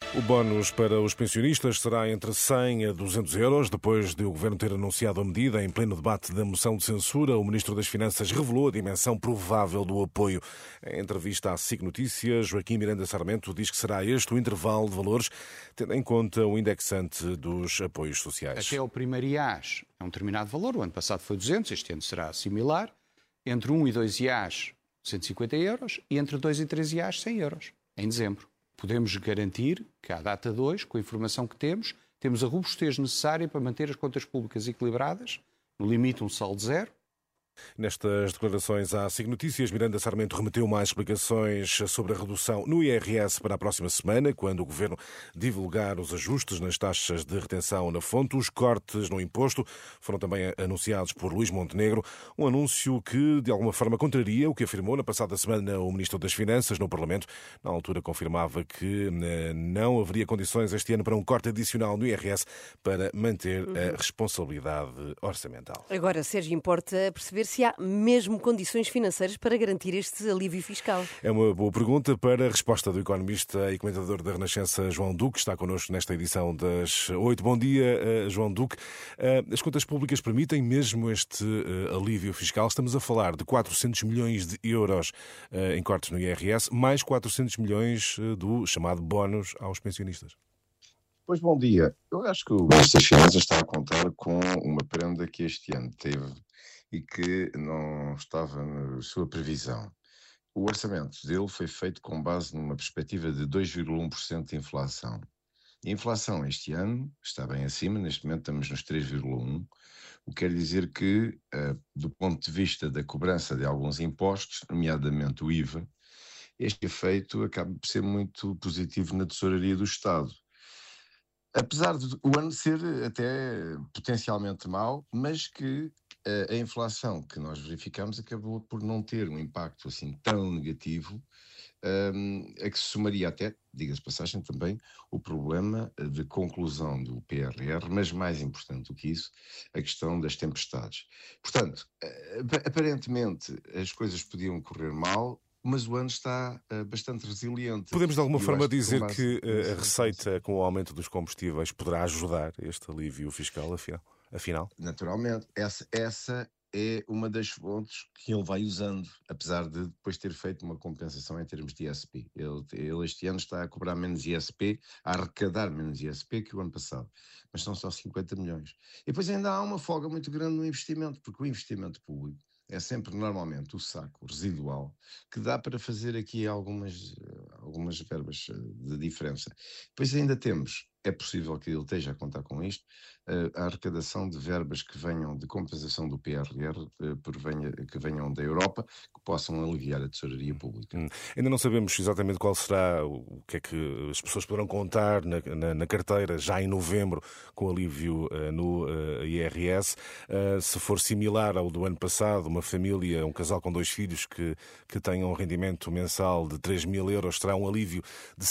O bónus para os pensionistas será entre 100 a 200 euros. Depois de o Governo ter anunciado a medida em pleno debate da moção de censura, o Ministro das Finanças revelou a dimensão provável do apoio. Em entrevista à SIC Notícias, Joaquim Miranda Sarmento diz que será este o intervalo de valores, tendo em conta o indexante dos apoios sociais. Até ao primeiro IAS é um determinado valor. O ano passado foi 200, este ano será similar. Entre 1 e 2 IAS, 150 euros. E entre 2 e 3 IAS, 100 euros, em dezembro. Podemos garantir que, à data 2, com a informação que temos a robustez necessária para manter as contas públicas equilibradas, no limite um saldo zero. Nestas declarações à SIC Notícias, Miranda Sarmento remeteu mais explicações sobre a redução no IRS para a próxima semana, quando o Governo divulgar os ajustes nas taxas de retenção na fonte. Os cortes no imposto foram também anunciados por Luís Montenegro, um anúncio que, de alguma forma, contraria o que afirmou na passada semana o Ministro das Finanças no Parlamento. Na altura confirmava que não haveria condições este ano para um corte adicional no IRS para manter a responsabilidade orçamental. Agora, Sérgio, importa perceber se há mesmo condições financeiras para garantir este alívio fiscal. É uma boa pergunta para a resposta do economista e comentador da Renascença, João Duque, que está connosco nesta edição das 8. Bom dia, João Duque. As contas públicas permitem mesmo este alívio fiscal? Estamos a falar de 400 milhões de euros em cortes no IRS, mais 400 milhões do chamado bónus aos pensionistas. Pois, bom dia. Eu acho que o Ministro das Finanças está a contar com uma prenda que este ano teve e que não estava na sua previsão. O orçamento dele foi feito com base numa perspectiva de 2,1% de inflação. A inflação este ano está bem acima, neste momento estamos nos 3,1%, o que quer dizer que, do ponto de vista da cobrança de alguns impostos, nomeadamente o IVA, este efeito acaba por ser muito positivo na tesouraria do Estado. Apesar de o ano ser até potencialmente mau, mas que a inflação que nós verificamos acabou por não ter um impacto assim tão negativo, a que se somaria até, diga-se de passagem também, o problema de conclusão do PRR, mas mais importante do que isso, a questão das tempestades. Portanto, aparentemente as coisas podiam correr mal, mas o ano está bastante resiliente. Podemos de alguma forma dizer que a receita com o aumento dos combustíveis poderá ajudar este alívio fiscal, afinal? Naturalmente, essa é uma das fontes que ele vai usando, apesar de depois ter feito uma compensação em termos de ISP. Ele este ano está a cobrar menos ISP, a arrecadar menos ISP que o ano passado, mas são só 50 milhões. E depois ainda há uma folga muito grande no investimento, porque o investimento público é sempre normalmente o saco residual que dá para fazer aqui algumas verbas de diferença. Depois ainda temos, é possível que ele esteja a contar com isto, a arrecadação de verbas que venham de compensação do PRR, que venham da Europa, que possam aliviar a tesouraria pública. Ainda não sabemos exatamente qual será, o que é que as pessoas poderão contar na carteira já em novembro com alívio no IRS. Se for similar ao do ano passado, uma família, um casal com 2 filhos que tenham um rendimento mensal de 3 mil euros, terá um alívio de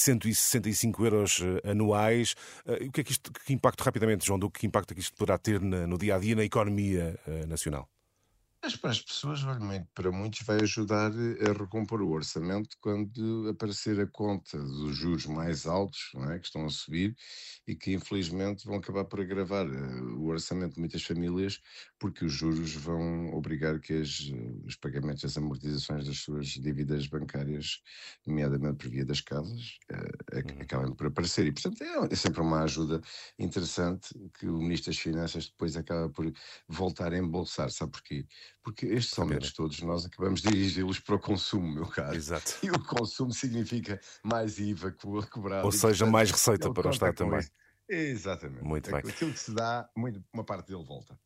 165 euros anuais. O que é que impacto, rapidamente, João Duque, que impacto é que isto poderá ter no dia-a-dia na economia nacional? Mas para as pessoas, para muitos vai ajudar a recompor o orçamento quando aparecer a conta dos juros mais altos, não é, que estão a subir e que infelizmente vão acabar por agravar o orçamento de muitas famílias, porque os juros vão obrigar que os pagamentos, as amortizações das suas dívidas bancárias, nomeadamente por via das casas, acabem por aparecer. E portanto é sempre uma ajuda interessante que o Ministro das Finanças depois acaba por voltar a embolsar. Sabe porquê? Porque estes aumentos todos nós acabamos de dirigi-los para o consumo, meu caro. Exato. E o consumo significa mais IVA cobrado. Ou seja, mais receita para o Estado também. Exatamente. Muito bem. Aquilo que se dá, uma parte dele volta.